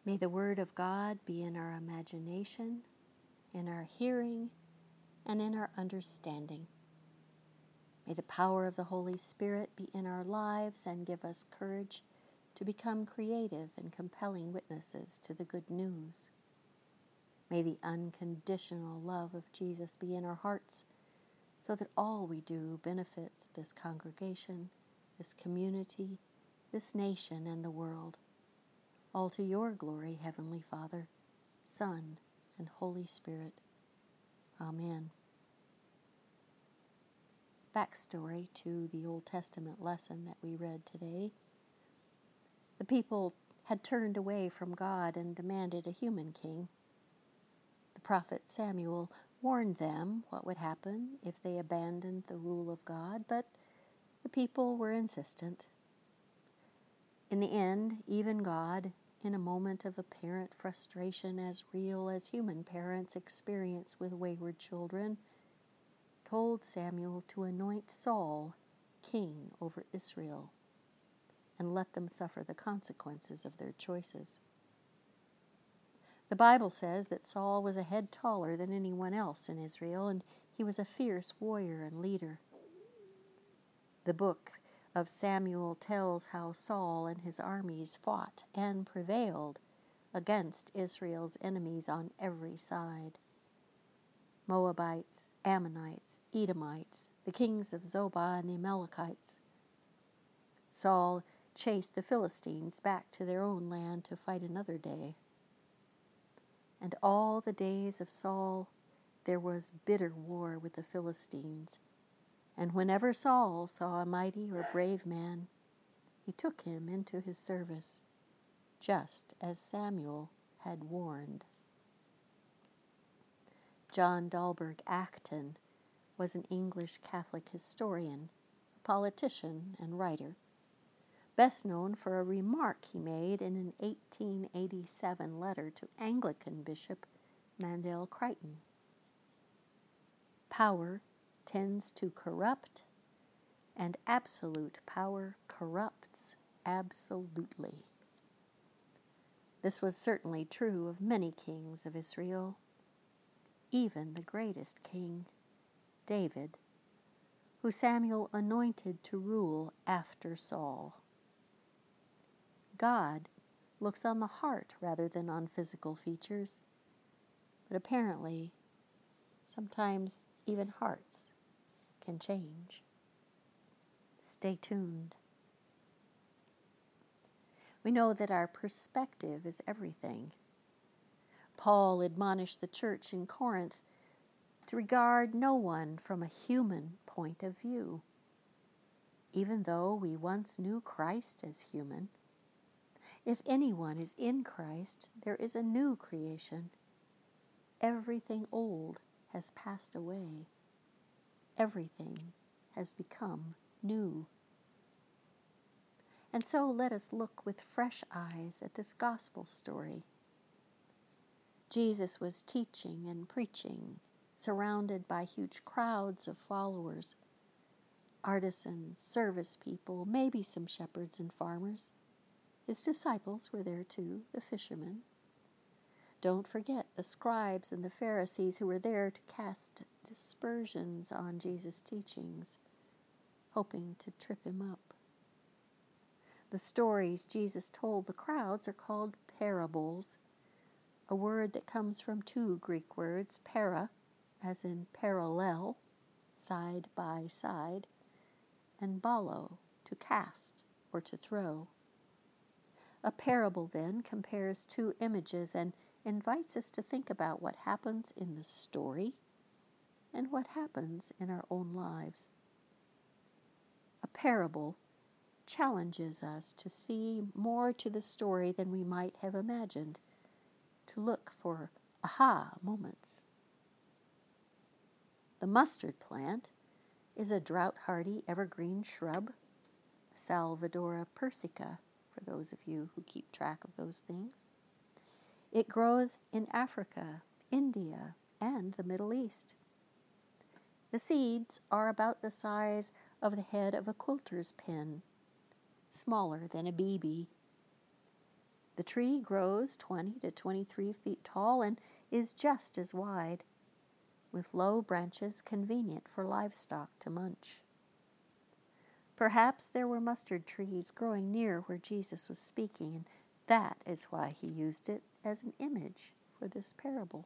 May the Word of God be in our imagination, in our hearing, and in our understanding. May the power of the Holy Spirit be in our lives and give us courage to become creative and compelling witnesses to the good news. May the unconditional love of Jesus be in our hearts so that all we do benefits this congregation, this community, this nation, and the world. All to your glory, Heavenly Father, Son, and Holy Spirit. Amen. Backstory to the Old Testament lesson that we read today. The people had turned away from God and demanded a human king. The prophet Samuel warned them what would happen if they abandoned the rule of God, but the people were insistent. In the end, even God, in a moment of apparent frustration as real as human parents experience with wayward children, told Samuel to anoint Saul king over Israel and let them suffer the consequences of their choices. The Bible says that Saul was a head taller than anyone else in Israel, and he was a fierce warrior and leader. The book of Samuel tells how Saul and his armies fought and prevailed against Israel's enemies on every side. Moabites, Ammonites, Edomites, the kings of Zobah and the Amalekites. Saul chased the Philistines back to their own land to fight another day. And all the days of Saul there was bitter war with the Philistines. And whenever Saul saw a mighty or brave man, he took him into his service, just as Samuel had warned. John Dalberg Acton was an English Catholic historian, a politician, and writer, best known for a remark he made in an 1887 letter to Anglican Bishop Mandell Crichton. Power tends to corrupt, and absolute power corrupts absolutely. This was certainly true of many kings of Israel, even the greatest king, David, who Samuel anointed to rule after Saul. God looks on the heart rather than on physical features, but apparently, sometimes even hearts can change. Stay tuned. We know that our perspective is everything. Paul admonished the church in Corinth to regard no one from a human point of view. Even though we once knew Christ as human, if anyone is in Christ, there is a new creation. Everything old has passed away. Everything has become new. And so let us look with fresh eyes at this gospel story. Jesus was teaching and preaching, surrounded by huge crowds of followers, artisans, service people, maybe some shepherds and farmers. His disciples were there too, the fishermen. Don't forget the scribes and the Pharisees who were there to cast dispersions on Jesus' teachings, hoping to trip him up. The stories Jesus told the crowds are called parables, a word that comes from two Greek words, para, as in parallel, side by side, and balo, to cast or to throw. A parable, then, compares two images and invites us to think about what happens in the story and what happens in our own lives. A parable challenges us to see more to the story than we might have imagined, to look for aha moments. The mustard plant is a drought-hardy evergreen shrub, Salvadora persica, for those of you who keep track of those things. It grows in Africa, India, and the Middle East. The seeds are about the size of the head of a quilter's pin, smaller than a BB. The tree grows 20 to 23 feet tall and is just as wide, with low branches convenient for livestock to munch. Perhaps there were mustard trees growing near where Jesus was speaking, and that is why he used it as an image for this parable.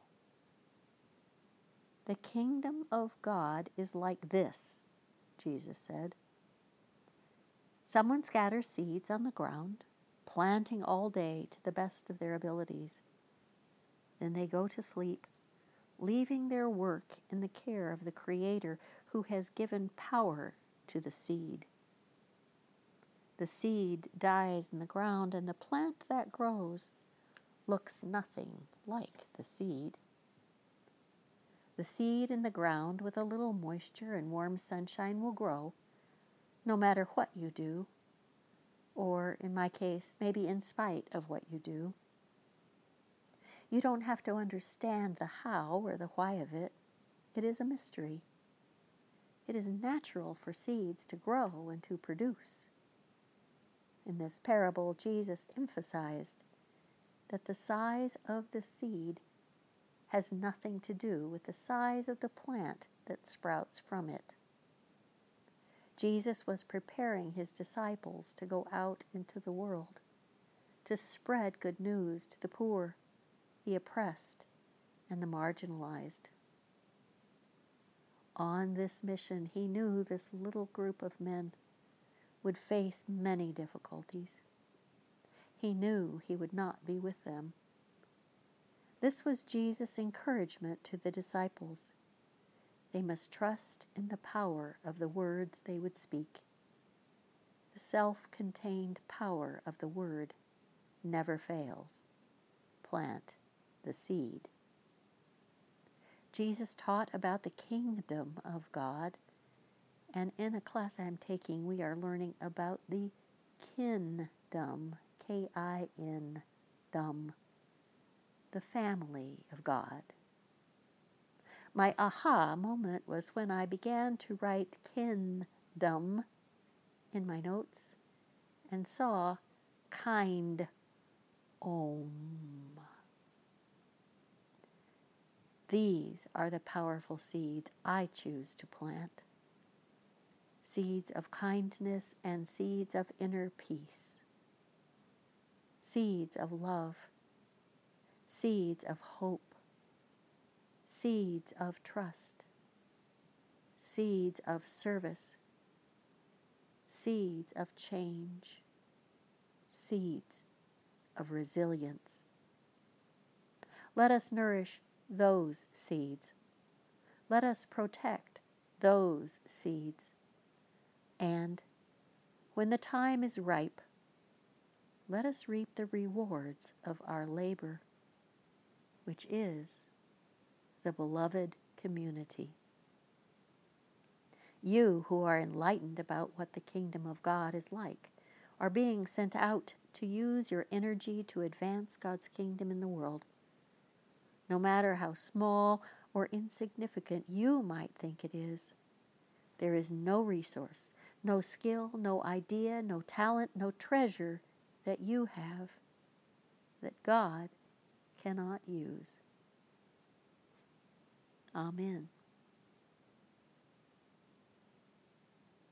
The kingdom of God is like this, Jesus said. Someone scatters seeds on the ground, planting all day to the best of their abilities. Then they go to sleep, leaving their work in the care of the Creator who has given power to the seed. The seed dies in the ground, and the plant that grows looks nothing like the seed. The seed in the ground with a little moisture and warm sunshine will grow, no matter what you do, or in my case, maybe in spite of what you do. You don't have to understand the how or the why of it. It is a mystery. It is natural for seeds to grow and to produce. In this parable, Jesus emphasized that the size of the seed has nothing to do with the size of the plant that sprouts from it. Jesus was preparing his disciples to go out into the world, to spread good news to the poor, the oppressed, and the marginalized. On this mission, he knew this little group of men would face many difficulties. He knew he would not be with them. This was Jesus' encouragement to the disciples. They must trust in the power of the words they would speak. The self-contained power of the word never fails. Plant the seed. Jesus taught about the kingdom of God, and in a class I'm taking, we are learning about the kingdom, K-I-N-dom, the family of God. My aha moment was when I began to write kingdom in my notes and saw kind om. These are the powerful seeds I choose to plant. Seeds of kindness and seeds of inner peace. Seeds of love. Seeds of hope. Seeds of trust. Seeds of service. Seeds of change. Seeds of resilience. Let us nourish those seeds. Let us protect those seeds. And when the time is ripe, let us reap the rewards of our labor, which is the beloved community. You who are enlightened about what the kingdom of God is like are being sent out to use your energy to advance God's kingdom in the world. No matter how small or insignificant you might think it is, there is no resource, no skill, no idea, no talent, no treasure that you have that God cannot use. Amen.